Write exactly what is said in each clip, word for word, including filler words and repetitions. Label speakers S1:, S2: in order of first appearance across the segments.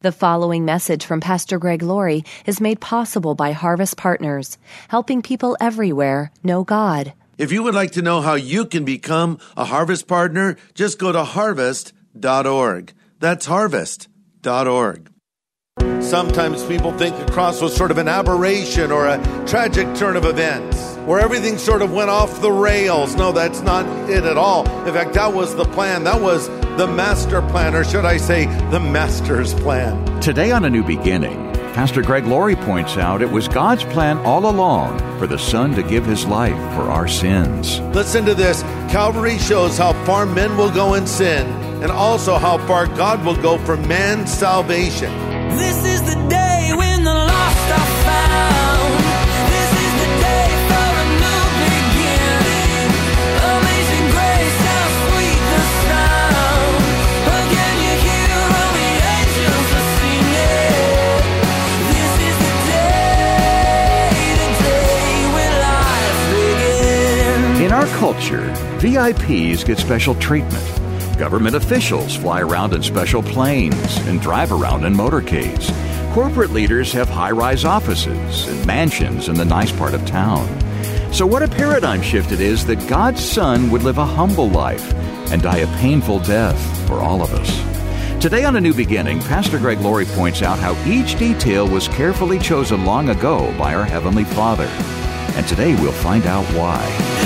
S1: The following message from Pastor Greg Laurie is made possible by Harvest Partners, helping people everywhere know God.
S2: If you would like to know how you can become a Harvest Partner, just go to harvest dot org. That's harvest dot org. Sometimes people think the cross was sort of an aberration or a tragic turn of events, where everything sort of went off the rails. No, that's not it at all. In fact, that was the plan. That was the master plan, or should I say, the master's plan.
S3: Today on A New Beginning, Pastor Greg Laurie points out it was God's plan all along for the Son to give his life for our sins.
S2: Listen to this. Calvary shows how far men will go in sin, and also how far God will go for man's salvation.
S4: This is the day when the lost are found. This is the day for a new beginning. Amazing grace, how sweet the sound. Again you hear all the angels are singing. This is the day, the day when life begins.
S3: In our culture, V I Ps get special treatment. Government officials fly around in special planes and drive around in motorcades. Corporate leaders have high-rise offices and mansions in the nice part of town. So what a paradigm shift it is that God's Son would live a humble life and die a painful death for all of us. Today on A New Beginning, Pastor Greg Laurie points out how each detail was carefully chosen long ago by our Heavenly Father. And today we'll find out why.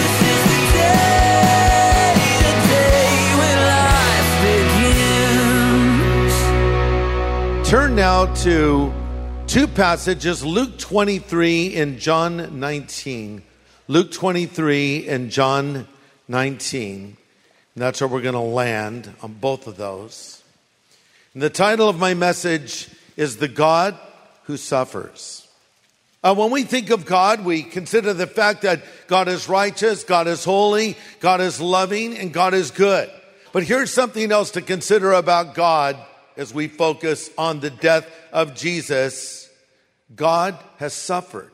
S2: Turn now to two passages, Luke twenty-three and John nineteen. Luke twenty-three and John nineteen. And that's where we're going to land on both of those. And the title of my message is The God Who Suffers. Uh, when we think of God, we consider the fact that God is righteous, God is holy, God is loving, and God is good. But here's something else to consider about God. As we focus on the death of Jesus, God has suffered.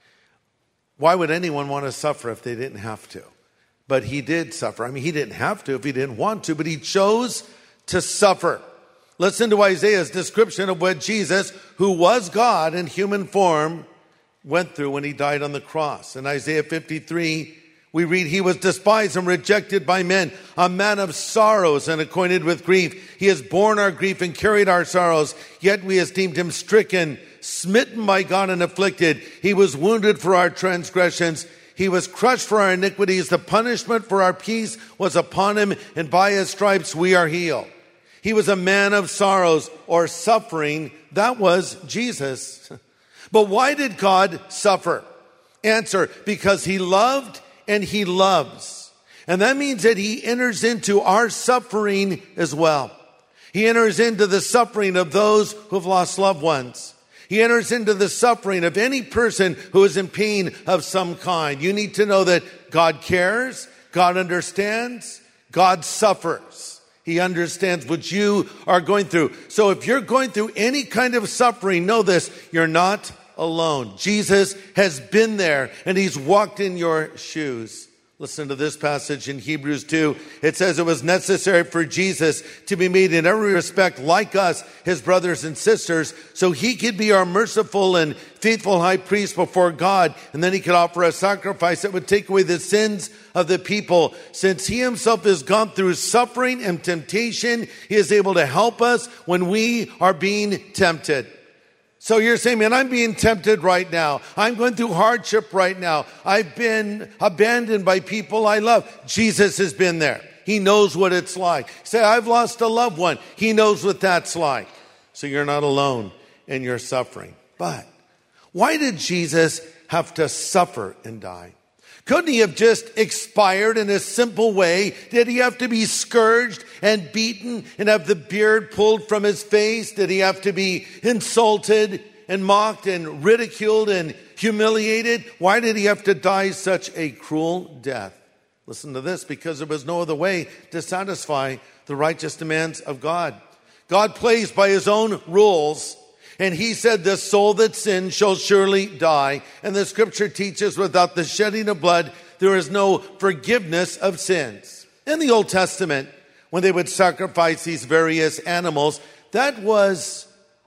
S2: Why would anyone want to suffer if they didn't have to? But he did suffer. I mean, he didn't have to if he didn't want to, but he chose to suffer. Listen to Isaiah's description of what Jesus, who was God in human form, went through when he died on the cross. In Isaiah fifty-three, we read, he was despised and rejected by men, a man of sorrows and acquainted with grief. He has borne our grief and carried our sorrows, yet we esteemed him stricken, smitten by God and afflicted. He was wounded for our transgressions. He was crushed for our iniquities. The punishment for our peace was upon him, and by his stripes we are healed. He was a man of sorrows or suffering. That was Jesus. But why did God suffer? Answer, because he loved and he loves. And that means that he enters into our suffering as well. He enters into the suffering of those who have lost loved ones. He enters into the suffering of any person who is in pain of some kind. You need to know that God cares, God understands, God suffers. He understands what you are going through. So if you're going through any kind of suffering, know this, you're not alone. Jesus has been there and he's walked in your shoes. Listen to this passage in Hebrews two. It says it was necessary for Jesus to be made in every respect like us, his brothers and sisters, so he could be our merciful and faithful high priest before God, and then he could offer a sacrifice that would take away the sins of the people. Since he himself has gone through suffering and temptation, he is able to help us when we are being tempted. So you're saying, man, I'm being tempted right now. I'm going through hardship right now. I've been abandoned by people I love. Jesus has been there. He knows what it's like. Say, I've lost a loved one. He knows what that's like. So you're not alone in your suffering. But why did Jesus have to suffer and die? Couldn't he have just expired in a simple way? Did he have to be scourged and beaten and have the beard pulled from his face? Did he have to be insulted and mocked and ridiculed and humiliated? Why did he have to die such a cruel death? Listen to this, because there was no other way to satisfy the righteous demands of God. God plays by his own rules. And he said, the soul that sins shall surely die. And the scripture teaches, without the shedding of blood, there is no forgiveness of sins. In the Old Testament, when they would sacrifice these various animals, that was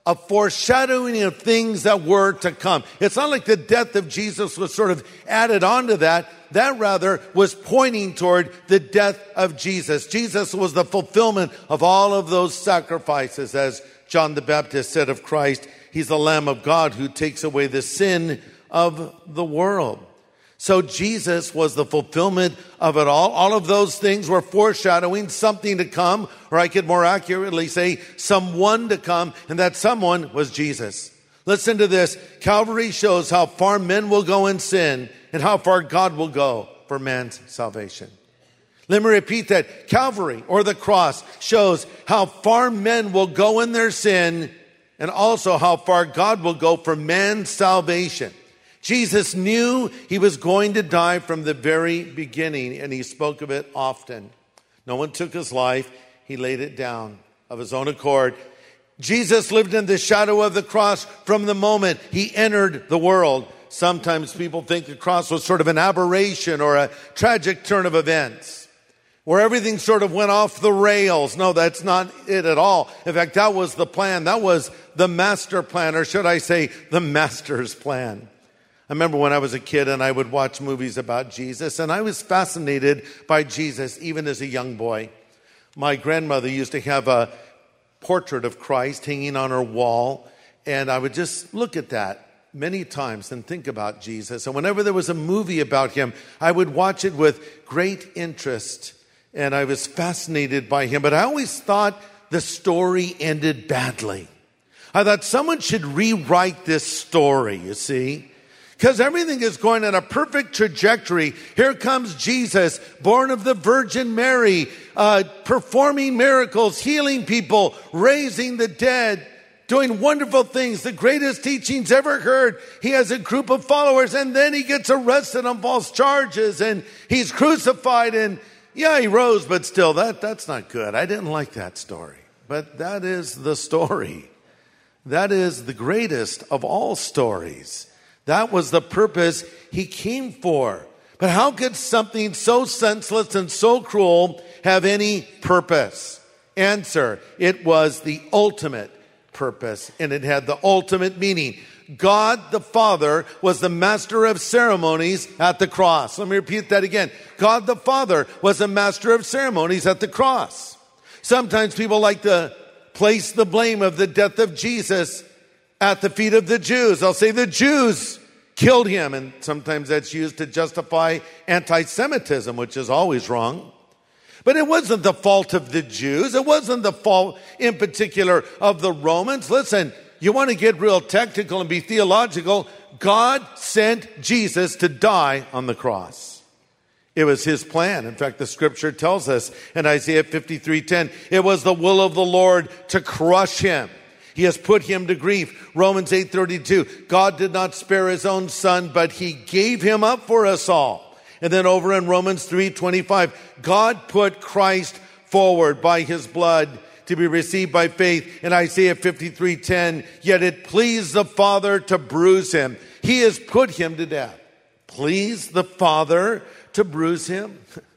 S2: a foreshadowing of things that were to come. It's not like the death of Jesus was sort of added onto that. That rather was pointing toward the death of Jesus. Jesus was the fulfillment of all of those sacrifices. As John the Baptist said of Christ, he's the Lamb of God who takes away the sin of the world. So Jesus was the fulfillment of it all. All of those things were foreshadowing something to come, or I could more accurately say someone to come, and that someone was Jesus. Listen to this. Calvary shows how far men will go in sin and how far God will go for man's salvation. Let me repeat that. Calvary, or the cross, shows how far men will go in their sin and also how far God will go for man's salvation. Jesus knew he was going to die from the very beginning, and he spoke of it often. No one took his life. He laid it down of his own accord. Jesus lived in the shadow of the cross from the moment he entered the world. Sometimes people think the cross was sort of an aberration or a tragic turn of events, where everything sort of went off the rails. No, that's not it at all. In fact, that was the plan. That was the master plan, or should I say the master's plan. I remember when I was a kid and I would watch movies about Jesus, and I was fascinated by Jesus even as a young boy. My grandmother used to have a portrait of Christ hanging on her wall, and I would just look at that many times and think about Jesus. And whenever there was a movie about him, I would watch it with great interest, and I was fascinated by him. But I always thought the story ended badly. I thought someone should rewrite this story, you see. Because everything is going in a perfect trajectory. Here comes Jesus, born of the Virgin Mary, uh, performing miracles, healing people, raising the dead, doing wonderful things, the greatest teachings ever heard. He has a group of followers, and then he gets arrested on false charges, and he's crucified, and yeah, he rose, but still, that that's not good. I didn't like that story. But that is the story. That is the greatest of all stories. That was the purpose he came for. But how could something so senseless and so cruel have any purpose? Answer, it was the ultimate purpose, and it had the ultimate meaning. God the Father was the master of ceremonies at the cross. Let me repeat that again. God the Father was the master of ceremonies at the cross. Sometimes people like to place the blame of the death of Jesus at the feet of the Jews. They'll say the Jews killed him, and sometimes that's used to justify anti-Semitism, which is always wrong. But it wasn't the fault of the Jews. It wasn't the fault in particular of the Romans. Listen, you want to get real technical and be theological. God sent Jesus to die on the cross. It was his plan. In fact, the scripture tells us in Isaiah fifty-three ten, it was the will of the Lord to crush him. He has put him to grief. Romans eight thirty-two, God did not spare his own son, but he gave him up for us all. And then over in Romans three twenty-five, God put Christ forward by his blood to be received by faith. In Isaiah fifty-three ten, yet it pleased the Father to bruise him. He has put him to death. Pleased the Father to bruise him?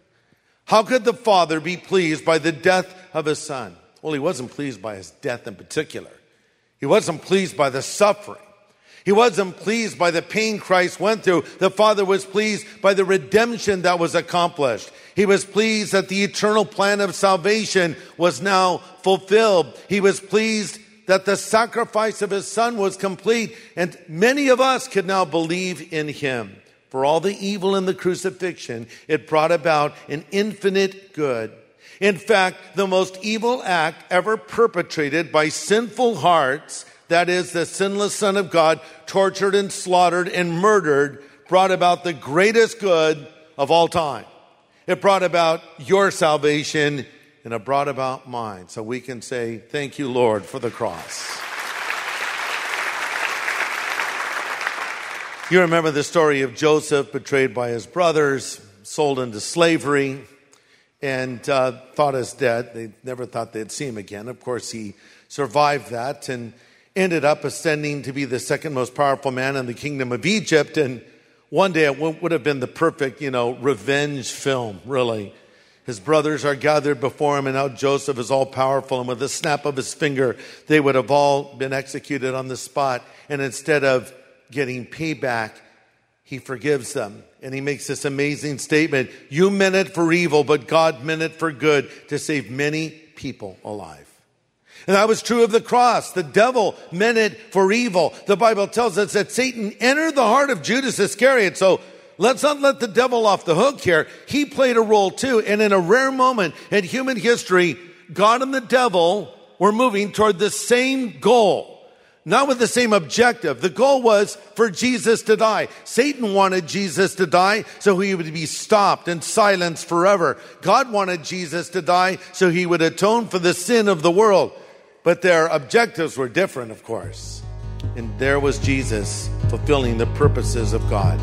S2: How could the Father be pleased by the death of his son? Well, he wasn't pleased by his death in particular. He wasn't pleased by the suffering. He wasn't pleased by the pain Christ went through. The Father was pleased by the redemption that was accomplished. He was pleased that the eternal plan of salvation was now fulfilled. He was pleased that the sacrifice of his son was complete, and many of us could now believe in him. For all the evil in the crucifixion, it brought about an infinite good. In fact, the most evil act ever perpetrated by sinful hearts, that is, the sinless Son of God, tortured and slaughtered and murdered, brought about the greatest good of all time. It brought about your salvation, and it brought about mine. So we can say, thank you, Lord, for the cross. You remember the story of Joseph, betrayed by his brothers, sold into slavery, and uh, thought as dead. They never thought they'd see him again. Of course, he survived that and ended up ascending to be the second most powerful man in the kingdom of Egypt. And one day it would have been the perfect, you know, revenge film, really. His brothers are gathered before him, and now Joseph is all powerful, and with a snap of his finger, they would have all been executed on the spot. And instead of getting payback, he forgives them. And he makes this amazing statement: you meant it for evil, but God meant it for good, to save many people alive. And that was true of the cross. The devil meant it for evil. The Bible tells us that Satan entered the heart of Judas Iscariot. So let's not let the devil off the hook here. He played a role too. And in a rare moment in human history, God and the devil were moving toward the same goal. Not with the same objective. The goal was for Jesus to die. Satan wanted Jesus to die so he would be stopped and silenced forever. God wanted Jesus to die so he would atone for the sin of the world. But their objectives were different, of course. And there was Jesus fulfilling the purposes of God.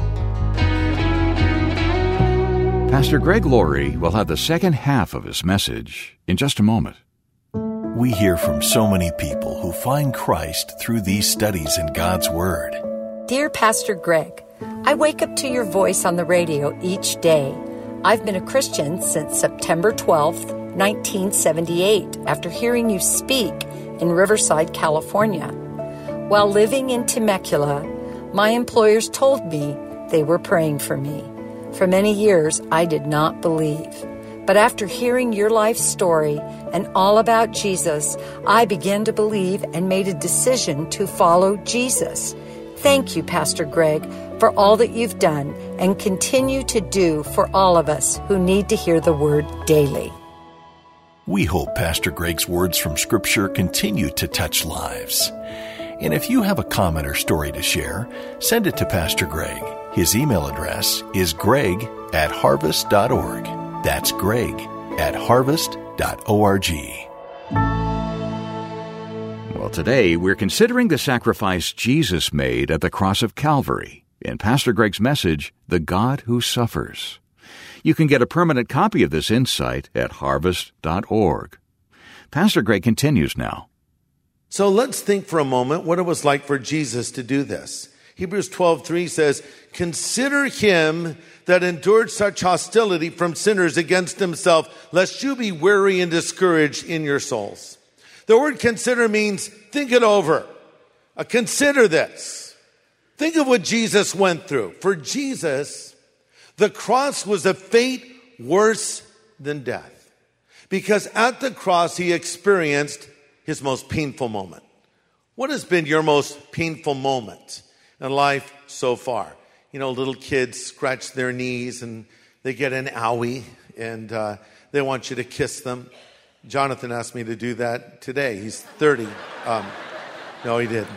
S3: Pastor Greg Laurie will have the second half of his message in just a moment.
S5: We hear from so many people who find Christ through these studies in God's Word.
S6: Dear Pastor Greg, I wake up to your voice on the radio each day. I've been a Christian since September twelfth, nineteen seventy-eight, after hearing you speak in Riverside, California. While living in Temecula, my employers told me they were praying for me. For many years, I did not believe. But after hearing your life story and all about Jesus, I began to believe and made a decision to follow Jesus. Thank you, Pastor Greg, for all that you've done and continue to do for all of us who need to hear the word daily.
S5: We hope Pastor Greg's words from Scripture continue to touch lives. And if you have a comment or story to share, send it to Pastor Greg. His email address is greg at harvest dot org. That's greg at harvest dot org.
S3: Well, today we're considering the sacrifice Jesus made at the cross of Calvary in Pastor Greg's message, The God Who Suffers. You can get a permanent copy of this insight at harvest dot org. Pastor Greg continues now.
S2: So let's think for a moment what it was like for Jesus to do this. Hebrews twelve three says, consider him that endured such hostility from sinners against himself, lest you be weary and discouraged in your souls. The word consider means think it over. Uh, consider this. Think of what Jesus went through. For Jesus, the cross was a fate worse than death. Because at the cross, he experienced his most painful moment. What has been your most painful moment in life so far? You know, little kids scratch their knees and they get an owie and uh, they want you to kiss them. Jonathan asked me to do that today. He's thirty. Um, no, he didn't.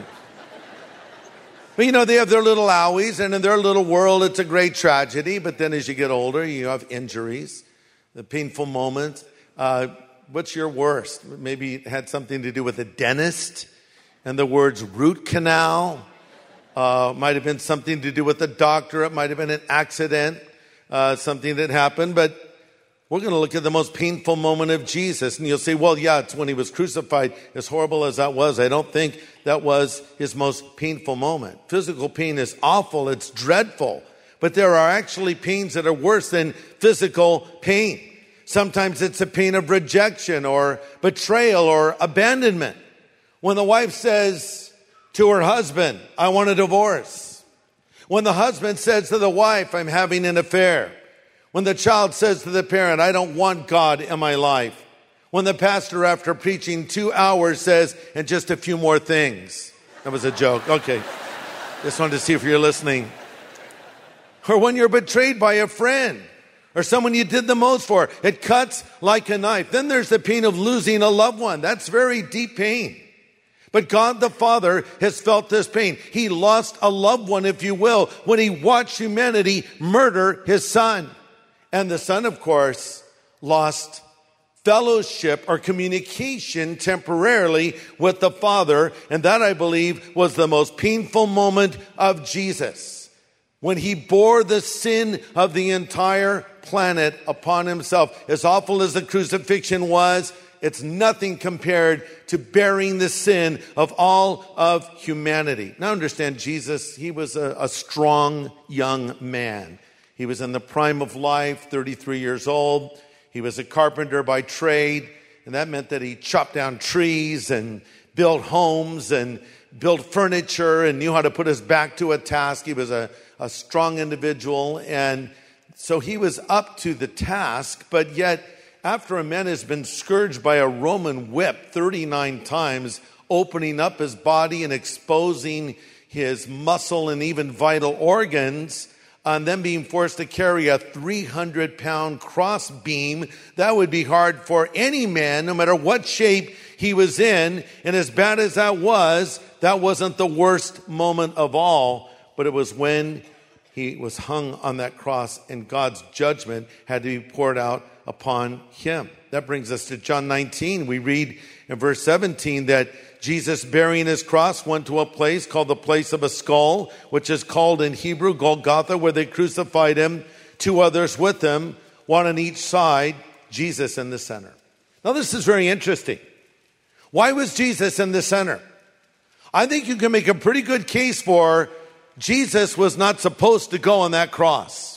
S2: But you know, they have their little owies, and in their little world, it's a great tragedy. But then as you get older, you have injuries, the painful moments. Uh, what's your worst? Maybe it had something to do with a dentist and the words root canal. Uh, might have been something to do with a doctor. It might have been an accident, uh, something that happened. But we're going to look at the most painful moment of Jesus. And you'll say, well, yeah, it's when he was crucified. As horrible as that was, I don't think that was his most painful moment. Physical pain is awful. It's dreadful. But there are actually pains that are worse than physical pain. Sometimes it's a pain of rejection or betrayal or abandonment. When the wife says to her husband, I want a divorce. When the husband says to the wife, I'm having an affair. When the child says to the parent, I don't want God in my life. When the pastor, after preaching two hours, says, and just a few more things. That was a joke. Okay. Just wanted to see if you're listening. Or when you're betrayed by a friend or someone you did the most for. It cuts like a knife. Then there's the pain of losing a loved one. That's very deep pain. But God the Father has felt this pain. He lost a loved one, if you will, when he watched humanity murder his son. And the son, of course, lost fellowship or communication temporarily with the Father. And that, I believe, was the most painful moment of Jesus, when he bore the sin of the entire planet upon himself. As awful as the crucifixion was, it's nothing compared to bearing the sin of all of humanity. Now understand, Jesus, he was a, a strong young man. He was in the prime of life, thirty-three years old. He was a carpenter by trade, and that meant that he chopped down trees and built homes and built furniture and knew how to put his back to a task. He was a, a strong individual, and so he was up to the task, but yet after a man has been scourged by a Roman whip thirty-nine times, opening up his body and exposing his muscle and even vital organs, and then being forced to carry a three hundred pound cross beam, that would be hard for any man, no matter what shape he was in. And as bad as that was, that wasn't the worst moment of all, but it was when he was hung on that cross and God's judgment had to be poured out upon him. That brings us to John nineteen. We read in verse seventeen that Jesus, bearing his cross, went to a place called the place of a skull, which is called in Hebrew Golgotha, where they crucified him, two others with him, one on each side, Jesus in the center. Now this is very interesting. Why was Jesus in the center? I think you can make a pretty good case for Jesus was not supposed to go on that cross.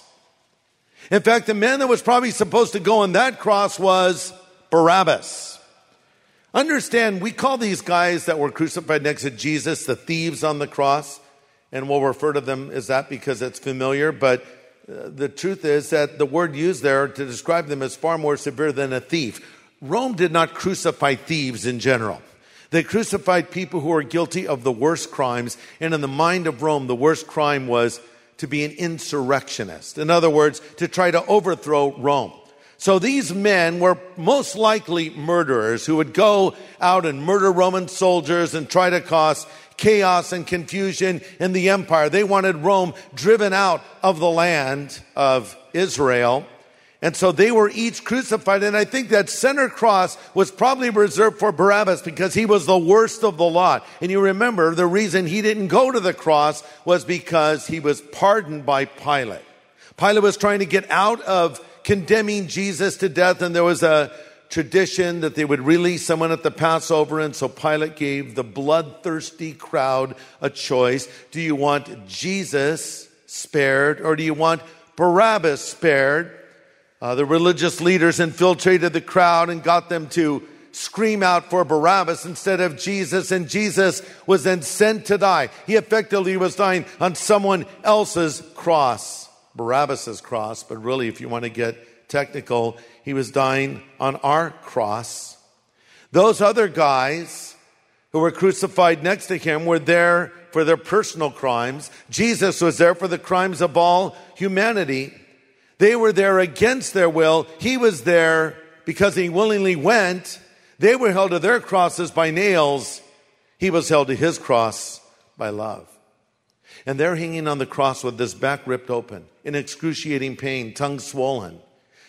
S2: In fact, the man that was probably supposed to go on that cross was Barabbas. Understand, we call these guys that were crucified next to Jesus the thieves on the cross, and we'll refer to them as that because it's familiar, but uh, the truth is that the word used there to describe them is far more severe than a thief. Rome did not crucify thieves in general. They crucified people who were guilty of the worst crimes, and in the mind of Rome, the worst crime was to be an insurrectionist. In other words, to try to overthrow Rome. So these men were most likely murderers who would go out and murder Roman soldiers and try to cause chaos and confusion in the empire. They wanted Rome driven out of the land of Israel. And so they were each crucified. And I think that center cross was probably reserved for Barabbas because he was the worst of the lot. And you remember the reason he didn't go to the cross was because he was pardoned by Pilate. Pilate was trying to get out of condemning Jesus to death, and there was a tradition that they would release someone at the Passover, and so Pilate gave the bloodthirsty crowd a choice. Do you want Jesus spared, or do you want Barabbas spared? Uh, the religious leaders infiltrated the crowd and got them to scream out for Barabbas instead of Jesus, and Jesus was then sent to die. He effectively was dying on someone else's cross, Barabbas's cross, but really, if you want to get technical, he was dying on our cross. Those other guys who were crucified next to him were there for their personal crimes. Jesus was there for the crimes of all humanity. They were there against their will. He was there because he willingly went. They were held to their crosses by nails. He was held to his cross by love. And they're hanging on the cross with his back ripped open, in excruciating pain, tongue swollen.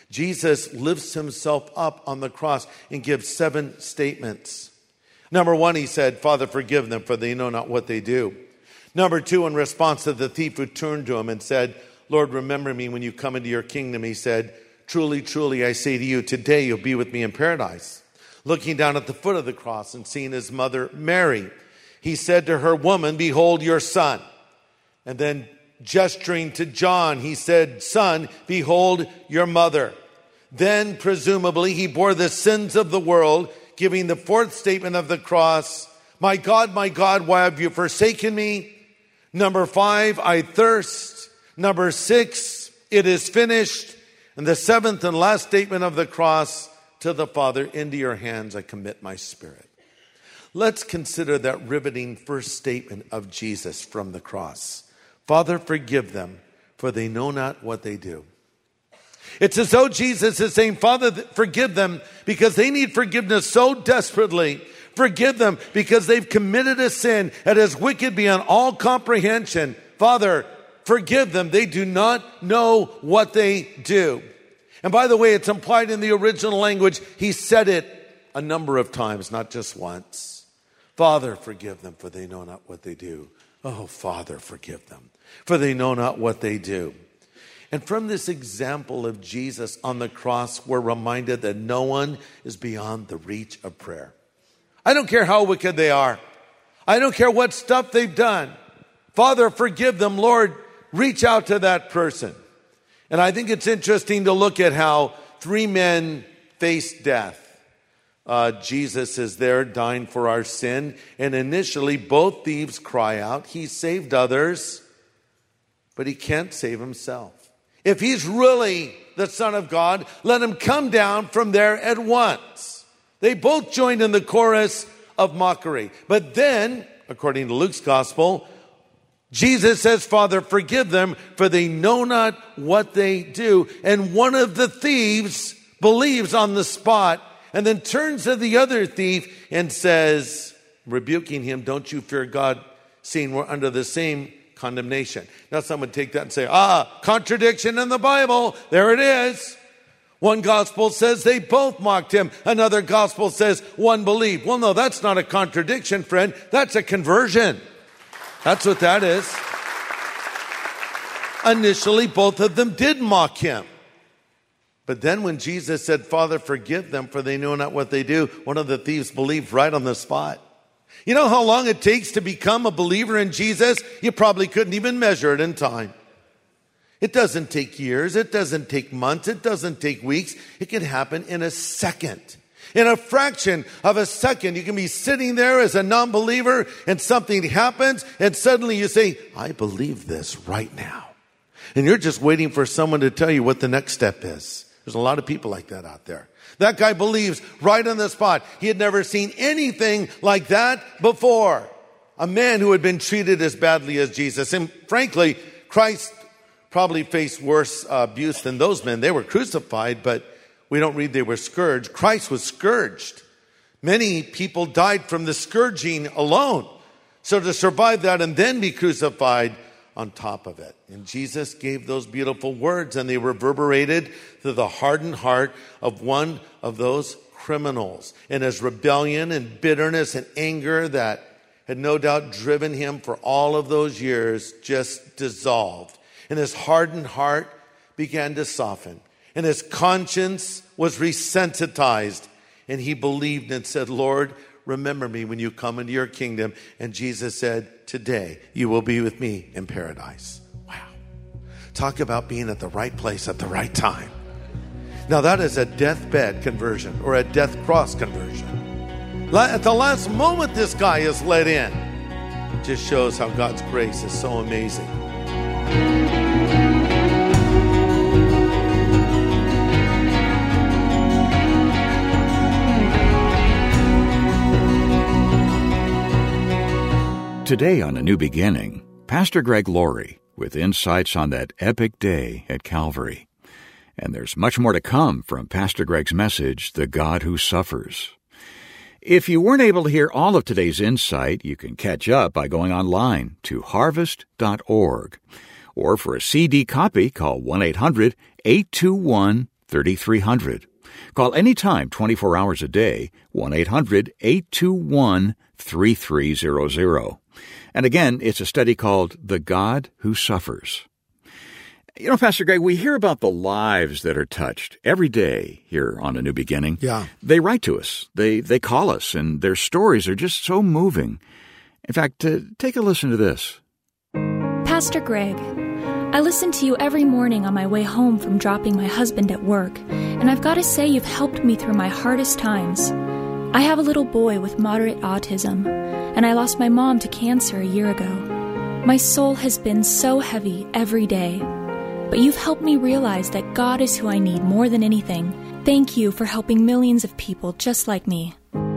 S2: Jesus lifts himself up on the cross and gives seven statements. Number one, he said, Father, forgive them, for they know not what they do. Number two, in response to the thief who turned to him and said, Lord, remember me when you come into your kingdom, he said, truly, truly, I say to you, today you'll be with me in paradise. Looking down at the foot of the cross and seeing his mother, Mary, he said to her, woman, behold your son. And then gesturing to John, he said, son, behold your mother. Then, presumably, he bore the sins of the world, giving the fourth statement of the cross, my God, my God, why have you forsaken me? Number five, I thirst. Number six, it is finished. And the seventh and last statement of the cross, to the Father, into your hands I commit my spirit. Let's consider that riveting first statement of Jesus from the cross. Father, forgive them, for they know not what they do. It's as though Jesus is saying, Father, forgive them because they need forgiveness so desperately. Forgive them because they've committed a sin that is wicked beyond all comprehension. Father, forgive them. They do not know what they do. And by the way, it's implied in the original language. He said it a number of times, not just once. Father, forgive them, for they know not what they do. Oh, Father, forgive them, for they know not what they do. And from this example of Jesus on the cross, we're reminded that no one is beyond the reach of prayer. I don't care how wicked they are. I don't care what stuff they've done. Father, forgive them. Lord, reach out to that person. And I think it's interesting to look at how three men face death. Uh, Jesus is there dying for our sin. And initially, both thieves cry out. He saved others, but he can't save himself. If he's really the Son of God, let him come down from there at once. They both joined in the chorus of mockery. But then, according to Luke's gospel, Jesus says, Father, forgive them, for they know not what they do. And one of the thieves believes on the spot, and then turns to the other thief and says, rebuking him, don't you fear God, seeing we're under the same condemnation. Now some would take that and say, ah, contradiction in the Bible. There it is. One gospel says they both mocked him. Another gospel says one believed. Well, no, that's not a contradiction, friend. That's a conversion. That's what that is. Initially, both of them did mock him. But then when Jesus said, Father, forgive them, for they know not what they do, one of the thieves believed right on the spot. You know how long it takes to become a believer in Jesus? You probably couldn't even measure it in time. It doesn't take years. It doesn't take months. It doesn't take weeks. It can happen in a second. In a fraction of a second, you can be sitting there as a non-believer and something happens and suddenly you say, I believe this right now. And you're just waiting for someone to tell you what the next step is. There's a lot of people like that out there. That guy believes right on the spot. He had never seen anything like that before. A man who had been treated as badly as Jesus. And frankly, Christ probably faced worse uh, abuse than those men. They were crucified, but we don't read they were scourged. Christ was scourged. Many people died from the scourging alone. So to survive that and then be crucified on top of it. And Jesus gave those beautiful words, and they reverberated through the hardened heart of one of those criminals. And his rebellion and bitterness and anger that had no doubt driven him for all of those years just dissolved. And his hardened heart began to soften. And his conscience was resensitized. And he believed and said, Lord, remember me when you come into your kingdom. And Jesus said, today you will be with me in paradise. Wow. Talk about being at the right place at the right time. Now that is a deathbed conversion or a death cross conversion. At the last moment this guy is let in. It just shows how God's grace is so amazing.
S3: Today on A New Beginning, Pastor Greg Laurie with insights on that epic day at Calvary. And there's much more to come from Pastor Greg's message, The God Who Suffers. If you weren't able to hear all of today's insight, you can catch up by going online to harvest dot org. Or for a C D copy, call one eight hundred eight two one three three zero zero. Call anytime, twenty-four hours a day, one eight hundred eight two one three three zero zero. And again, it's a study called The God Who Suffers. You know, Pastor Greg, we hear about the lives that are touched every day here on A New Beginning.
S2: Yeah.
S3: They write to us. They they call us, and their stories are just so moving. In fact, uh, take a listen to this.
S7: Pastor Greg, I listen to you every morning on my way home from dropping my husband at work, and I've got to say you've helped me through my hardest times. I have a little boy with moderate autism, and I lost my mom to cancer a year ago. My soul has been so heavy every day, but you've helped me realize that God is who I need more than anything. Thank you for helping millions of people just like me.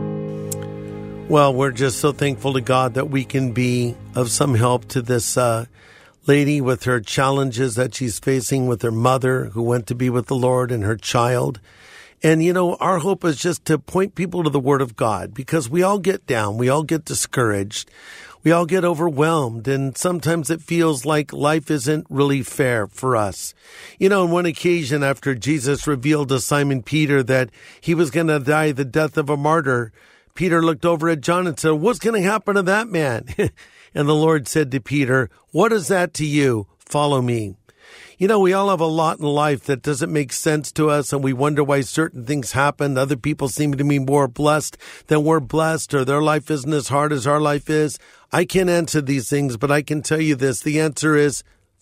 S8: Well, we're just so thankful to God that we can be of some help to this uh, lady with her challenges that she's facing with her mother who went to be with the Lord and her child. And, you know, our hope is just to point people to the Word of God, because we all get down. We all get discouraged. We all get overwhelmed. And sometimes it feels like life isn't really fair for us. You know, on one occasion after Jesus revealed to Simon Peter that he was going to die the death of a martyr, Peter looked over at John and said, what's going to happen to that man? And the Lord said to Peter, what is that to you? Follow me. You know, we all have a lot in life that doesn't make sense to us, and we wonder why certain things happen. Other people seem to be more blessed than we're blessed, or their life isn't as hard as our life is. I can't answer these things, but I can tell you this. The answer is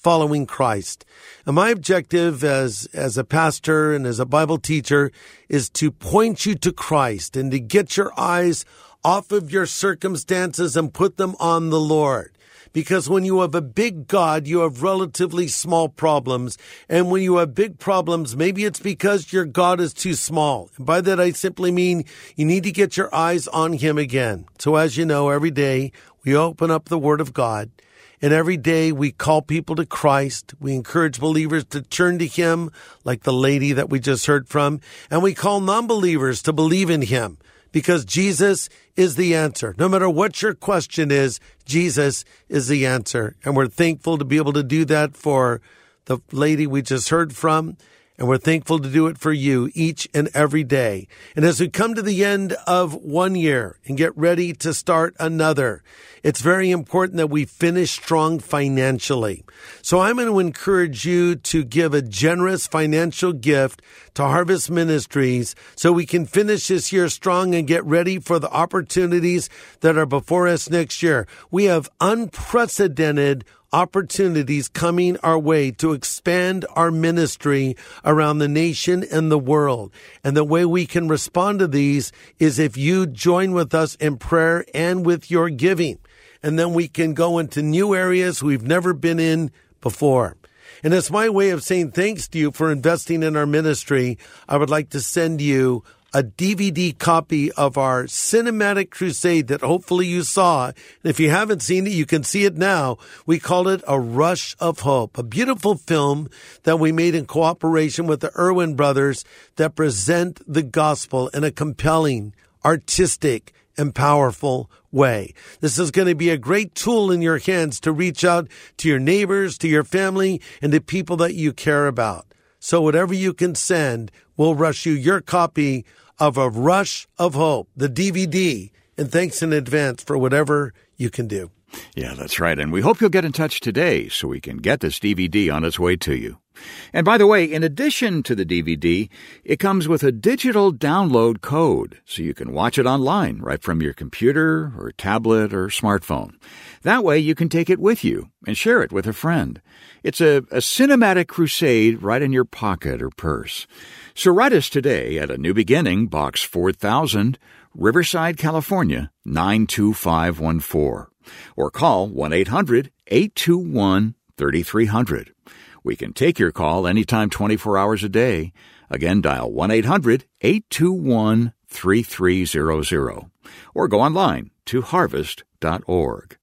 S8: following Christ. And my objective as, as a pastor and as a Bible teacher is to point you to Christ and to get your eyes off of your circumstances and put them on the Lord. Because when you have a big God, you have relatively small problems. And when you have big problems, maybe it's because your God is too small. And by that, I simply mean you need to get your eyes on Him again. So as you know, every day we open up the Word of God. And every day we call people to Christ. We encourage believers to turn to Him, like the lady that we just heard from. And we call non-believers to believe in Him. Because Jesus is the answer. No matter what your question is, Jesus is the answer. And we're thankful to be able to do that for the lady we just heard from. And we're thankful to do it for you each and every day. And as we come to the end of one year and get ready to start another, it's very important that we finish strong financially. So I'm going to encourage you to give a generous financial gift to Harvest Ministries so we can finish this year strong and get ready for the opportunities that are before us next year. We have unprecedented opportunities coming our way to expand our ministry around the nation and the world. And the way we can respond to these is if you join with us in prayer and with your giving. And then we can go into new areas we've never been in before. And it's my way of saying thanks to you for investing in our ministry. I would like to send you a D V D copy of our cinematic crusade that hopefully you saw. And if you haven't seen it, you can see it now. We called it A Rush of Hope, a beautiful film that we made in cooperation with the Irwin brothers that present the gospel in a compelling, artistic, and powerful way. This is going to be a great tool in your hands to reach out to your neighbors, to your family, and to people that you care about. So whatever you can send, we'll rush you your copy of A Rush of Hope, the D V D. And thanks in advance for whatever you can do.
S3: Yeah, that's right. And we hope you'll get in touch today so we can get this D V D on its way to you. And by the way, in addition to the D V D, it comes with a digital download code so you can watch it online right from your computer or tablet or smartphone. That way you can take it with you and share it with a friend. It's a, a cinematic crusade right in your pocket or purse. So write us today at A New Beginning, Box four thousand, Riverside, California, nine two five one four. Or call one eight hundred eight two one three three zero zero. We can take your call anytime twenty-four hours a day. Again, dial one eight hundred eight two one three three zero zero. Or go online to harvest dot org.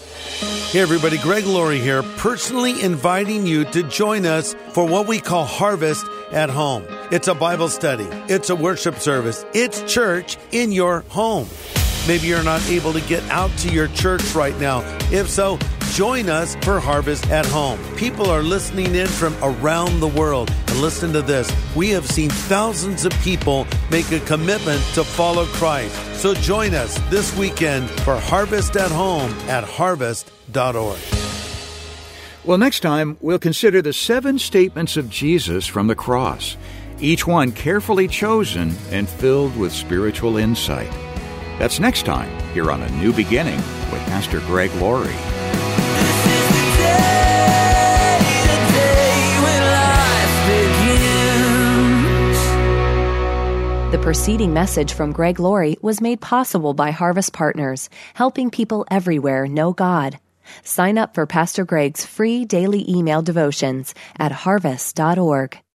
S8: Hey everybody, Greg Laurie here, personally inviting you to join us for what we call Harvest at Home. It's a Bible study. It's a worship service. It's church in your home. Maybe you're not able to get out to your church right now. If so, join us for Harvest at Home. People are listening in from around the world. And listen to this. We have seen thousands of people make a commitment to follow Christ. So join us this weekend for Harvest at Home at harvest dot org.
S3: Well, next time, we'll consider the seven statements of Jesus from the cross, each one carefully chosen and filled with spiritual insight. That's next time here on A New Beginning with Pastor Greg Laurie.
S1: The preceding message from Greg Laurie was made possible by Harvest Partners, helping people everywhere know God. Sign up for Pastor Greg's free daily email devotions at harvest dot org.